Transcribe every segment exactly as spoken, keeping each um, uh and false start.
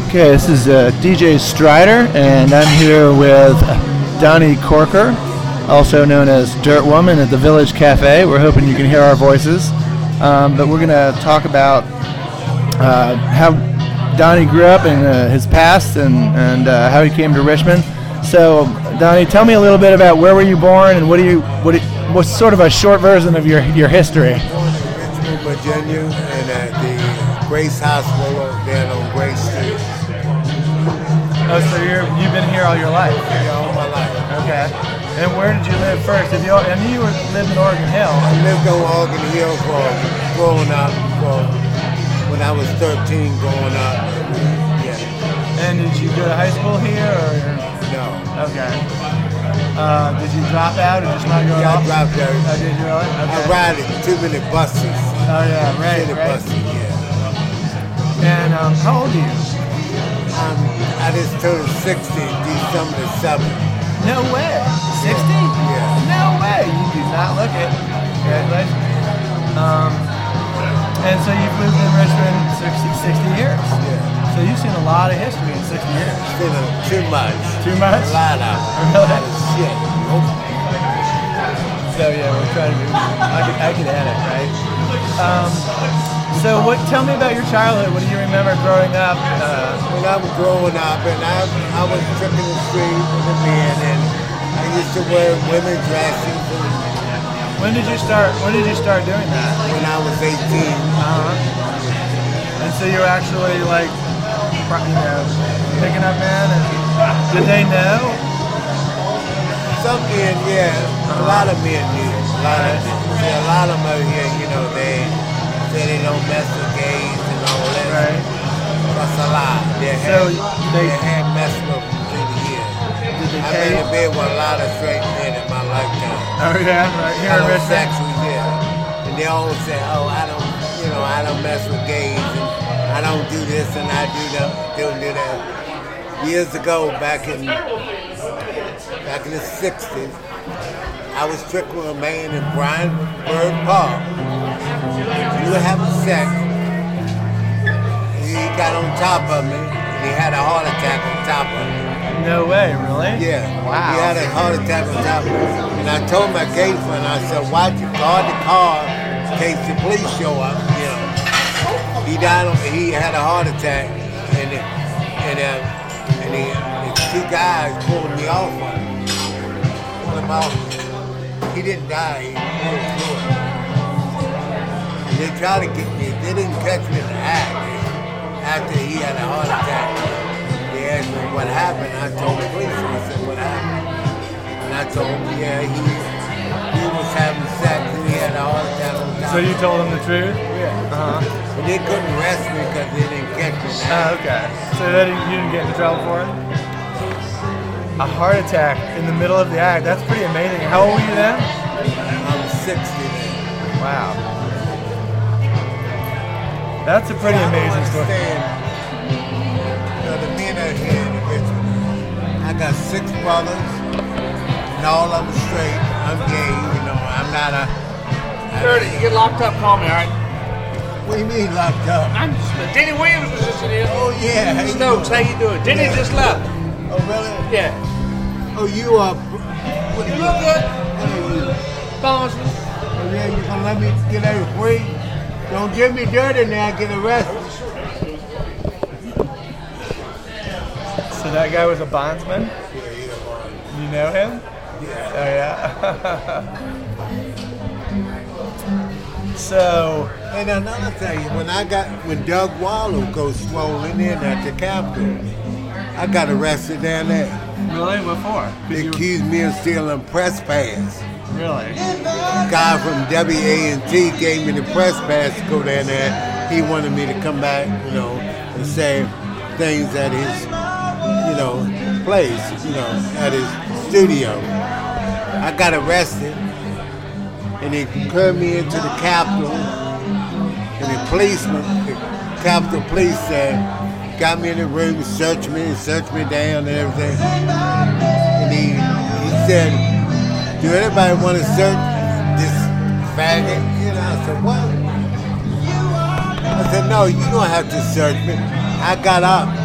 Okay, this is uh, D J Strider, and I'm here with Donnie Corker, also known as Dirt Woman at the Village Cafe. We're hoping you can hear our voices, um, but we're going to talk about uh, how Donnie grew up and uh, his past and, and uh, how he came to Richmond. So, Donnie, tell me a little bit about where were you born and what do you what do, what's sort of a short version of your, your history? Born in Richmond, Virginia, and at the Grace Hospital down on Grace Street. Oh, so you're, you've been here all your life? Yeah, all my life. Okay. And where did you live first? If you, I knew you were lived in Oregon Hill. I lived on Oregon Hill for growing up, for when I was thirteen growing up. Yeah. And did you go to high school here, or? No. Okay. Uh, did you drop out or just not go Yeah, off? I dropped out. Oh, did you really? Okay. I ride in too many buses. Oh, yeah, right, Too many right. buses, yeah. And um, how old are you? Um, I just turned sixty December the seventh. No way. sixty? Yeah. No way. You do not look it. Congratulations. Um, and so you've lived in Richmond sixty, sixty years. Yeah. So you've seen a lot of history in sixty years. Seen a- too much. Too much? A lot of it. A Really? lot of shit. So yeah, we're trying to do. I could, I could edit, right? Um, so what? Tell me about your childhood. What do you remember growing up? Uh, When I was growing up, and I, I was tripping the street with a man, and I used to wear women's dresses. And when did you start? When did you start doing that? when I was eighteen, Uh-huh. And so you were actually like, you know, picking up men. And did they know? some men, yeah, a lot of men do. A lot of, see, a lot of them out here, you know, they say they don't mess with gays and all that. Right. That's a lie. They So had, they- they had messed with them through the years. Did they I've pay? been in bed with a lot of straight men in my lifetime. Oh yeah, right here in Richmond. Homosexuals, yeah. And they always say, oh, I don't, you know, I don't mess with gays, and I don't do this, and I do that, don't do that. Years ago, back in back in the sixties, I was tricked with a man in Bryan Bird Park. We were having sex. He got on top of me, and he had a heart attack on top of me. No way, really? Yeah. Wow. He had a heart attack on top of me. And I told my gay friend, I said, watch you guard the car in case the police show up. You know. He died on, he had a heart attack, and and uh, and he, the two guys pulled me off of him. Pulled him off. He didn't die, he pulled through it. And they tried to get me, they didn't catch me in the act. After he had a heart attack, they asked me what happened. I told the police, and I said, what happened? And I told him, yeah, he, he was having sex and he had a heart attack on top. So you told them the truth? Yeah. Uh-huh. But they couldn't arrest me because they didn't catch me. Oh, okay. So that you didn't get into trouble for it? A heart attack in the middle of the act. That's pretty amazing. How old were you then? I was sixty then. Wow. That's a pretty I don't amazing story. understand, you know, the men out here in Richmond. I got six brothers, and all of them straight. I'm gay, you know. I'm not a. I- Thirty, you get locked up, call me, all right? What do you mean locked up? I'm just, Denny Williams was just in here. Oh yeah. How you Stokes, how doing? you doing? Denny Yeah. just left. Oh really? Yeah. Oh, you are. What You are look good. What are you? Bones. Oh yeah, you gonna let me get out free? Don't get me dirty now. I get arrested. So that guy was a bondsman? Yeah, you know. You know him? Yeah. Oh yeah. So And another thing, when I got when Doug Wallow goes swollen in at the Capitol, I got arrested down there. really, what for? 'Cause They you- accused me of stealing press pass. really? The guy from W A N T gave me the press pass to go down there. He wanted me to come back, you know, and say things at his, you know, place, you know, at his studio. I got arrested, and they turned me into the Capitol, and the policeman, the Capitol Police said, got me in the room and searched me and searched me down and everything. And he, he said, do anybody want to search this faggot? You know, I said, what? I said, no, you don't have to search me. I got up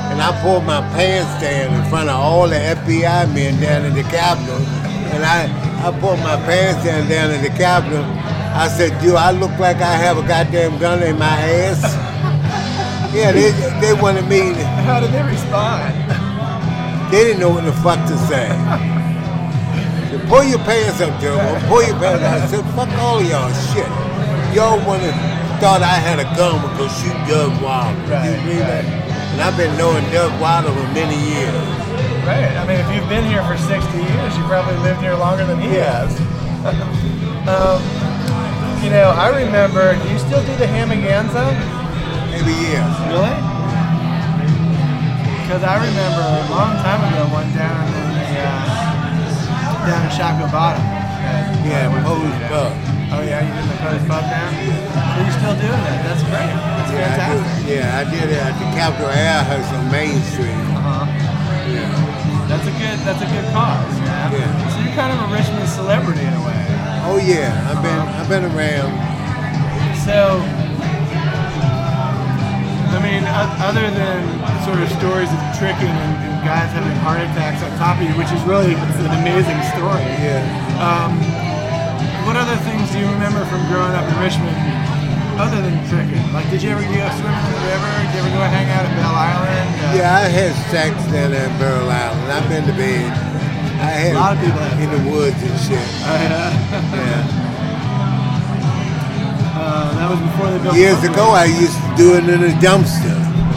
and I pulled my pants down in front of all the F B I men down in the Capitol. And I, I pulled my pants down down in the Capitol. I said, do I look like I have a goddamn gun in my ass? Yeah, they they wanted me. To, How did they respond? They didn't know what the fuck to say. So pull your pants up, Joe. Pull your pants up. I said, fuck all of y'all shit. Y'all wanted, thought I had a gun because shoot Doug Wilder. Right, you believe right. that? And I've been knowing Doug Wilder for many years. Right. I mean, if you've been here for sixty years, you probably lived here longer than he Yeah. has. um, you know, I remember, do you still do the Hamaganza? Maybe years. Really? Because I remember a long time ago, one down in the, uh, down in Shockoe Bottom. that- Yeah, that was- Poe's Pub. Oh yeah, you did the Poe's Pub now? So you're still doing that? That's great. That's Yeah, I fantastic. did, yeah, I did it at the Capitol Air House on Main Street. Uh-huh. Yeah. That's a good. That's a good cause. Yeah. Yeah. So you're kind of a Richmond celebrity in a way. Oh yeah, I've been I've been around. So, I mean, o- other than sort of stories of tricking and, and guys having heart attacks on top of you, which is really it's an amazing story. Yeah. Um, what other things do you remember from growing up in Richmond, other than tricking? Like, did you ever go swimming in the river? Did you ever go hang out at Bell Island? Uh, Yeah, I had sex down there in Burl Island. I've been to bed. I had A lot of people have. in the woods and shit. Oh, yeah. Yeah. Uh, that was before they built. Years the ago, I used to do it in a dumpster.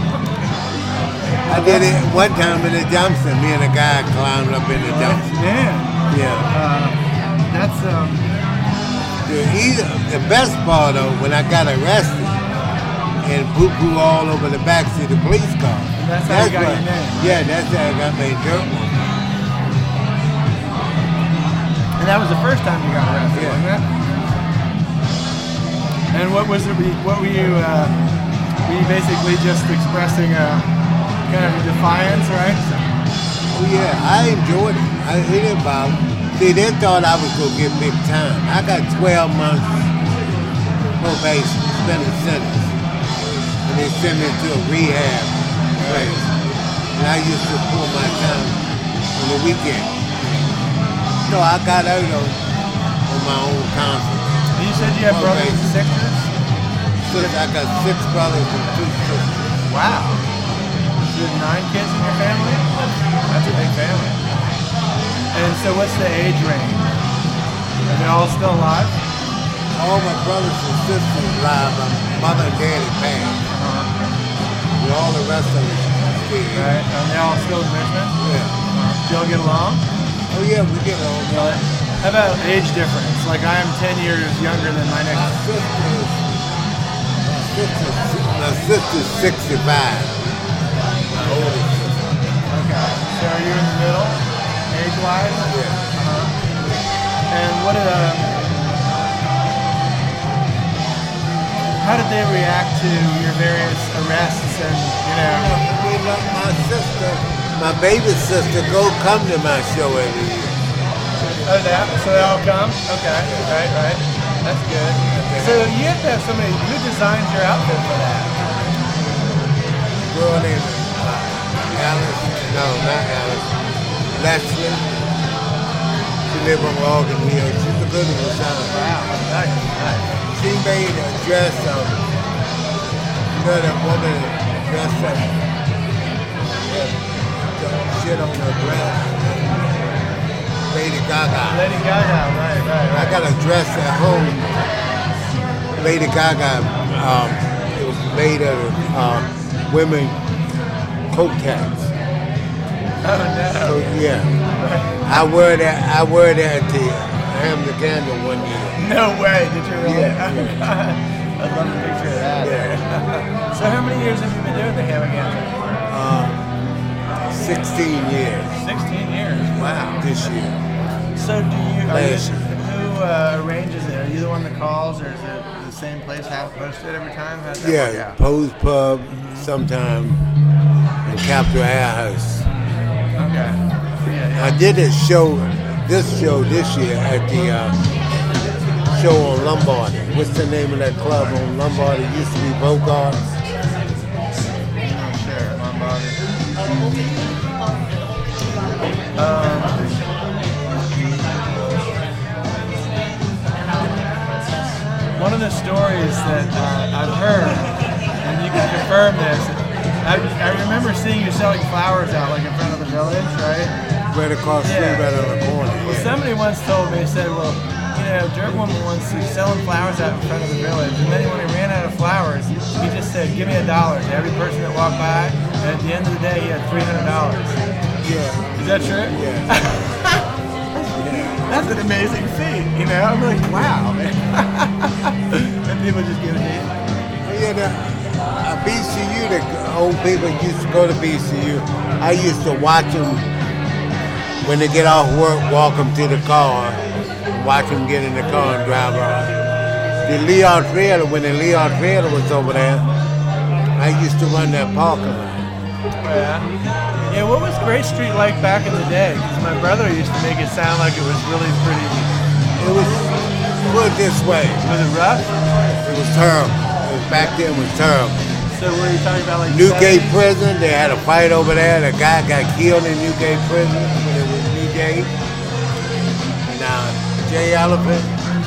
I did it one time in a dumpster. Me and a guy climbed up in the dumpster. Man, Yeah. uh, that's um. The, either, the best part of when I got arrested and poo poo all over the backseat of the police car. And that's how you got what- your name, right? Yeah, that's how I got my dirt one. And that was the first time you got arrested, Yeah. wasn't it? And what was it? What were you? Uh, were you basically just expressing a kind of a defiance, right? Oh yeah, I enjoyed it. I it didn't bother. See, they thought I was gonna get big time. I got twelve months probation, suspended sentence, and they sent me to a rehab place. And I used to pull my time on the weekend. So I got out on, on my own conscience. You said you have Oh, brothers and right. sisters. Six, I got six brothers and two sisters. Wow. You have nine kids in your family. That's a big family. And so, what's the age range? Are they all still alive? All my brothers and sisters alive. My mother and daddy passed. With all the rest of us still. Right. And they all still in Richmond. Yeah. Do y'all get along? Oh yeah, we get along. Really? How about age difference? Like I am ten years younger than my My next. sister's, my sister's, my sister's sixty-five. My oldest sister. Okay. So are you in the middle, age-wise? Yeah. Uh-huh. And what did um? How did they react to your various arrests and you know? We love my sister, my baby sister, go come to my show every year. Oh, that. So they all come. Okay. Right. Right. That's good. So you have to have somebody who designs your outfit for that. Girl named uh, Alice, no, not Alice, Leslie. She live on Logan Hill. She's a good one. Wow. Nice. Nice. She made a dress of, you know that woman dressed up, yeah, shit on her dress. Lady Gaga. Lady Gaga. Right. Right. I Right. got a dress at home. Lady Gaga, um, it was made of uh, women coat tags. Oh no. So yeah, I wear that. I wear that to Hamden Candle one year. No way. Did you really? Yeah, I'd love a picture of that. Yeah. So how many years have you been doing the Hamaganza? Uh, Sixteen years Sixteen years. Wow. this year. So do you? Are you Last year. who uh, arranges it? Are you the one that calls, or is it the same place half posted every time? How's that work Yeah, out? Poe's Pub sometime in Capitol Air House. Okay. Yeah. I did a show, this show this year at the uh, show on Lombard. What's the name of that club on Lombard? It used to be Bogarts. yeah. Oh, sure. Lombard. confirm this. I, I remember seeing you selling flowers out like in front of the village, right? Right across the Yeah. street, right on the corner. Well, Yeah. somebody once told me, said, well, you know, Dirt Woman once he was selling flowers out in front of the village, and then when he ran out of flowers, he just said, give me a dollar to every person that walked by, and at the end of the day, he had three hundred dollars. Yeah. Is that true? Yeah. yeah. That's an amazing feat, you know? I'm like, wow, man. And people just give it to you. Yeah, the, uh, B C U, the old people used to go to B C U. I used to watch them when they get off work, walk them to the car, and watch them get in the car and drive off. The Leon Trailer, when the Leon Trailer was over there, I used to run that parking lot. Yeah. Yeah, what was Great Street like back in the day? Because my brother used to make it sound like it was really pretty. It was, put it this way, Was it rough? it was terrible. It was, back then it was terrible. So what are you talking about, like Newgate seventies? Prison, they had a fight over there. The guy got killed in Newgate Prison when it was Newgate. And uh, Jay Elephant,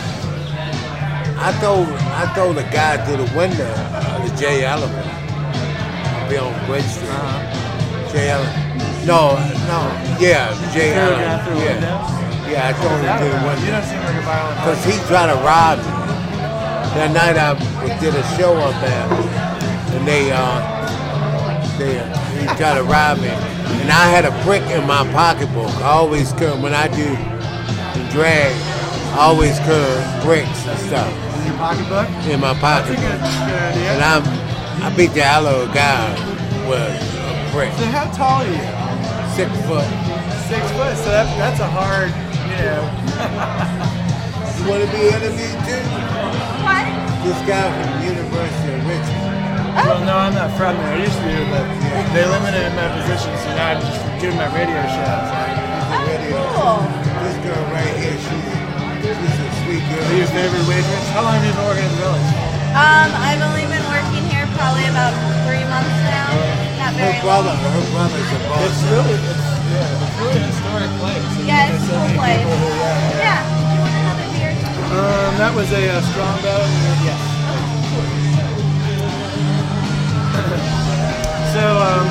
I told I told the guy through the window, uh, the Jay Elephant, I'll be on Great Street. Uh-huh. Jay Elephant. No, no, yeah, Jay Threw a guy Elephant. through a window? Yeah, yeah, I told him That through the rough. You window. don't seem like a violent Because person. he tried to rob me. That night I did a show up there, and they, uh, they, uh, he tried to rob me. And I had a brick in my pocketbook. I always carry, when I do the drag, I always carry bricks and stuff In your pocketbook? in my That's a pocketbook. good, good idea. And I'm, I beat the hell out of a guy with a brick. So how tall are you? Six foot. Six foot. So that, that's a hard, you know. You want to be interviewed too? What? This guy from the University of Richmond. Well, no, I'm not from there. I used to be, but they limited my position, so now I'm just doing my radio shows. Oh, Radio. cool. This girl right here, she's, she's a sweet girl. Are you a favorite waitress? How long have you been working in the village? Um, I've only been working here probably about three months now. Not Her very brother, long. her brother's a boss. It's really, it's, yeah, it's really a historic place. I mean, Yeah, there's it's a so cool many place. people who- yeah, yeah. Yeah. Do you want another beer? Um, that was a uh, Strongbow. Yes. So, um,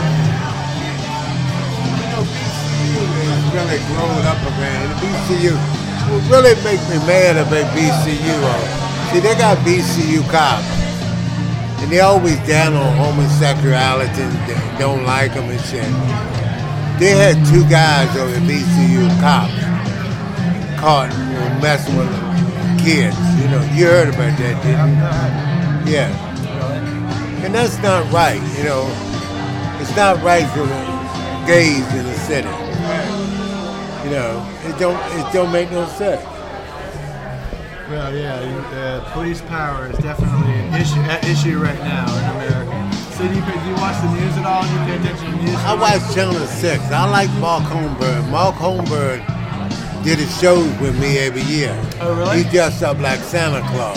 It's really grown up around the B C U. What really makes me mad about B C U, uh, see, they got B C U cops. And they always down on homosexuality and they don't like them and shit. They had two guys over at B C U cops caught messing with kids. You know, you heard about that, didn't you? Yeah. And that's not right, you know. It's not right for the gays in the city. You know, it don't it don't make no sense. well, yeah, uh, police power is definitely an issue, at issue right now in America. So, do you, do you watch the news at all? Do you pay attention to news? I watch Channel six. I like Mark Holmberg. Mark Holmberg did his shows with me every year. Oh, really? He dressed up like Santa Claus.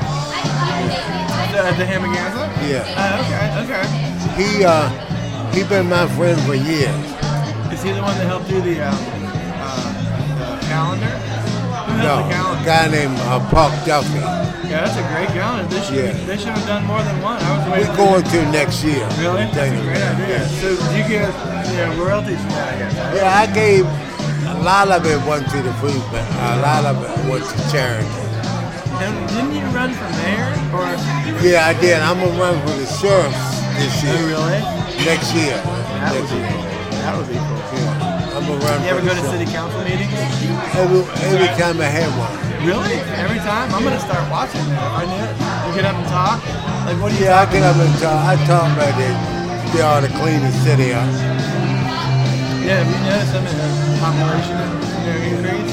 The, the Hamagansler? Yeah. Uh, okay, okay. He uh he been my friend for years. Is he the one that helped do the, um, uh, the calendar? Who helped No, the a calendar? guy named uh, Park Duffy. Yeah, that's a great calendar. They should, Yeah. they should have done more than one. I was We're waiting. going to next year. Really? That's a great idea. Yeah. So, do you get you know, royalties from that, I guess? Right? Yeah, I gave a lot of it went to the food, but a lot of it went to charity. And didn't you run for mayor? Or Yeah, I did. I'm gonna run for the sheriffs this oh, year. really? Next year. That would Next be year. cool. That would be cool. Yeah. I'm gonna run You for ever the go to sheriff. city council meetings? Every, every time I had one. Really? Every time? I'm gonna start watching that. If I knew it. You get up and talk. Like, what do you? Yeah, I talk get up and talk. I talk about it. They ought to clean the city up. Yeah, have you noticed some of the population you know, increase?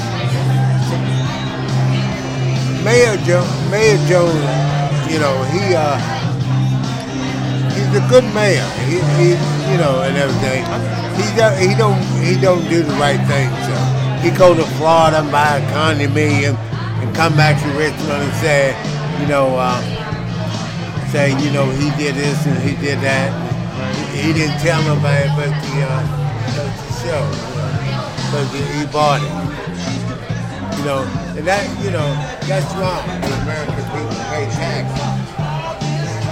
Mayor Jones, Mayor Jones, you know, he uh, he's a good mayor. He, he you know, and everything. He don't, he don't, he don't do the right thing. So he go to Florida and buy a condominium and come back to Richmond and say, you know, uh, say, you know, he did this and he did that. He, he didn't tell nobody but the, uh, but the show, but the, he bought it. You know, and that, you know, that's wrong when American people pay taxes.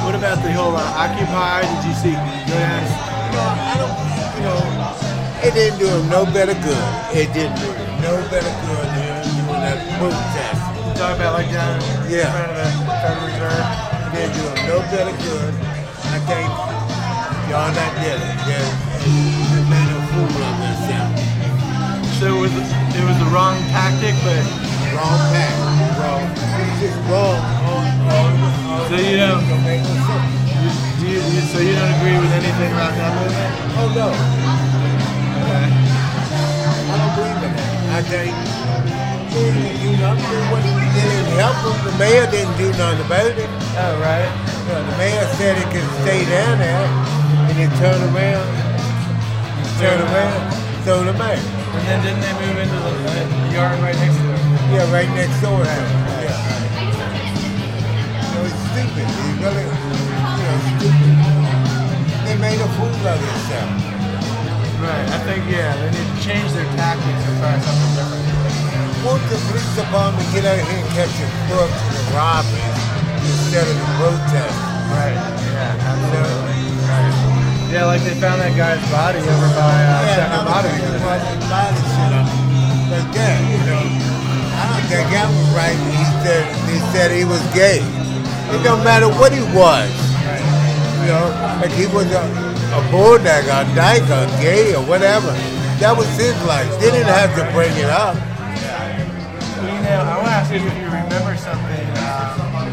what about the whole uh, Occupy? Did you see? Go down. No, I don't, you know, it didn't do him no better good. It didn't do him no better good than him doing that protest. You talking about like down in Yeah. front of the Federal Reserve? It didn't do him no better good. I think y'all not did it. They they made a fool of themselves. So it was it was the wrong tactic, but Wrong path. Wrong. It's just wrong. Wrong. Wrong. wrong. So you don't- Don't make no sense. you, do you, you, so you don't agree with anything about that movement? Oh no. Okay. I don't believe in that. I think he didn't do nothing. What he didn't help him. The mayor didn't do nothing about it. Oh right. You know, the mayor said he could stay down there, and then turn around, turn around, throw the mayor. And then didn't they move into the, the yard right next to it? Yeah, right next door to him. Yeah. You know, it's stupid. It's really, you know, stupid. They made a fool of themselves. Right. I think yeah, they need to change their tactics and try something different. Won't the police department get out here and catch the crooks and the robbers instead of the protest? Right. Yeah. Absolutely. Right. Yeah, like they found that guy's body over by uh, Yeah, Second no, Bottom. they wasn't body shit up like that, you know. I don't think that was right. He said he said he was gay. It don't matter what he was. You know, like he was a, a bulldog, a dyke, a gay, or whatever. That was his life. They didn't have to bring it up. You know, I want to ask you if you remember something. Um,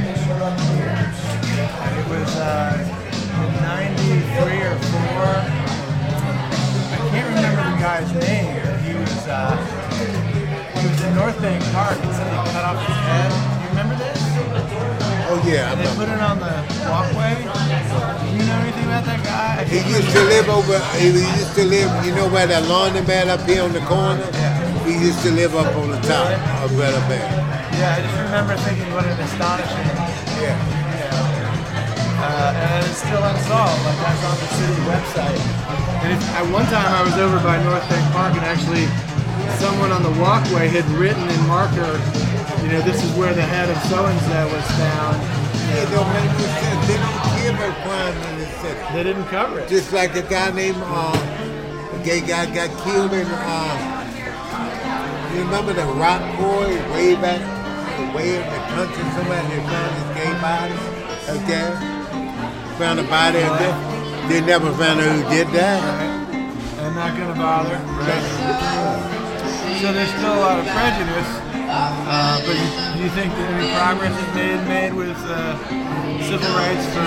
it was uh, in ninety-three or four. I can't remember the guy's name. He was uh, he was in North Bank Park and somebody cut off his head. Do you remember this? Oh yeah, I And they remember. put it on the walkway. Do you know anything about that guy? I He can't used to live over. He used to live. You know where that laundromat up here on the corner? He used to live up on the top of Better Bay. Yeah, I just remember thinking what an astonishing, Yeah. you know, uh, and it's still unsolved. Like that's on the city website. And if, at one time I was over by North Bank Park, and actually someone on the walkway had written in marker, you know, this is where the head of so and so was found. It don't make no sense. They don't care about crime in this city. They didn't cover it. Just like a guy named, uh, a gay guy got killed in, uh, you remember the Rock Boy way back, way in the country, somebody that found his gay body out there? Found a body out there. They never found out who did that. Right. I'm not gonna bother. Right. So there's still a lot of prejudice. Uh, but you, do you think that any progress is made made with uh, civil rights for?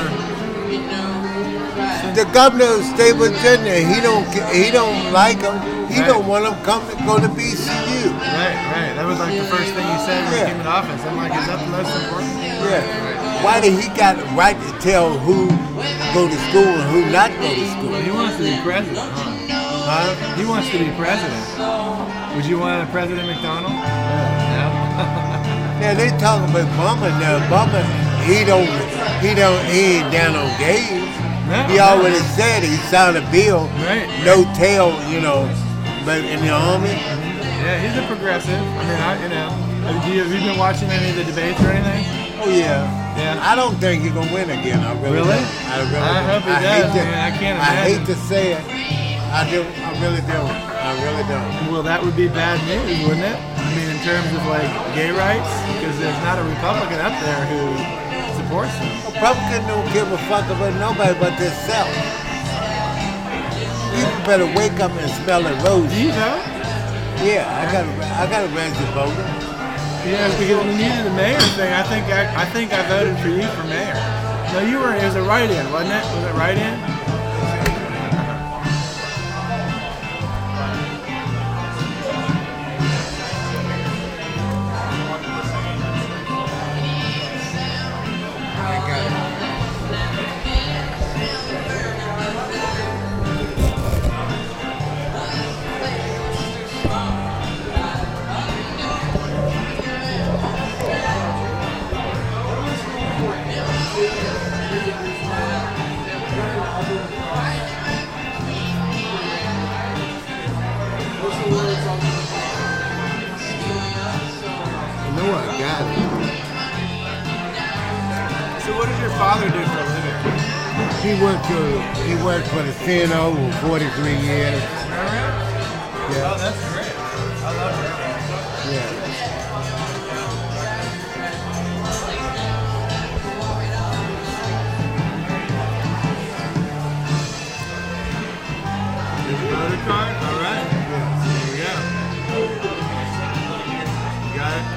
The governor of the state of Virginia, he don't ca- he don't like them. He Right. don't want them coming to go to B C U. Right, right. That was like the first thing you said when Yeah. you came in office. I'm like, is that the most important thing? Yeah. Why did he got the right to tell who go to school and who not go to school? Well, he wants to be president, huh? Huh? He wants to be president. Would you want a President McDonald? No. Now they talking about Bummer now. Bummer, he don't, he don't, he ain't down on gays. No, He no. already said he signed a bill, Right. no tail, you know, but in the army. Yeah, he's a progressive. I mean, I, you know. Have you, have you been watching any of the debates or anything? Oh yeah. Yeah. I don't think he's gonna win again. I really. Really? don't. I really. I don't. hope he I does, hate to, man. I can't I hate imagine. to say it. I do. I really don't. I really don't. Well, that would be bad news, wouldn't it? I mean, in terms of like gay rights, because there's not a Republican up there who supports them. Republicans don't give a fuck about nobody but themselves. People better wake up and smell the roses. Do you vote? Yeah, I got. I got a registered voter. Yeah, because when you did the mayor thing, I think I, I think I voted for you for mayor. No, you were. It was a write-in, wasn't it? Was it write-in? I got it. He worked for he worked for the C N O for forty-three years. Yeah. Oh, that's great. I love her. Yeah. Voter card? All right. Yeah. There we go. Got it?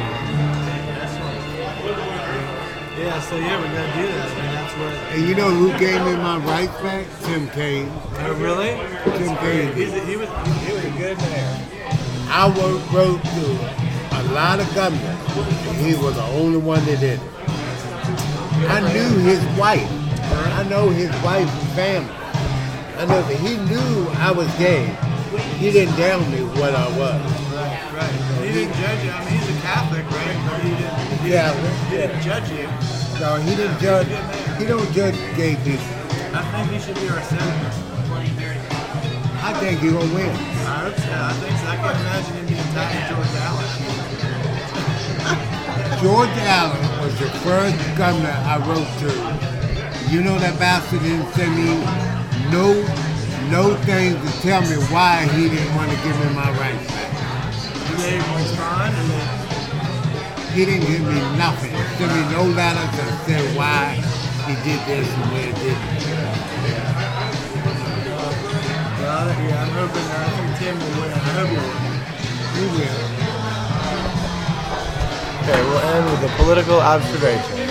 Yeah, so yeah, we gotta do that. I mean, that's what. And you know who gave me my rights back? Tim Kaine. Oh, really? Tim Kaine. He's a, he was he was a good man. I wrote, wrote to a lot of governors, and he was the only one that did it. I knew his wife. I know his wife's family. I know that he knew I was gay. He didn't tell me what I was. Right, right. He didn't judge you. I mean, he's a Catholic, right? But he didn't. He Yeah. Didn't, he didn't judge you. No, he didn't judge. He don't judge gay people. I think he should be our senator. I think he gonna win. I hope so. I think so. I can't imagine him being tied to George Allen. George Allen was the first governor I wrote to. You know that bastard didn't send me no, no things to tell me why he didn't want to give me my rights back. Did they respond? And then, He didn't give me nothing. Send me no letters that said why he did this and where he did it. well, yeah, I'm hoping. I think Tim will win. I hope he will. He will. Okay, we'll end with a political observation.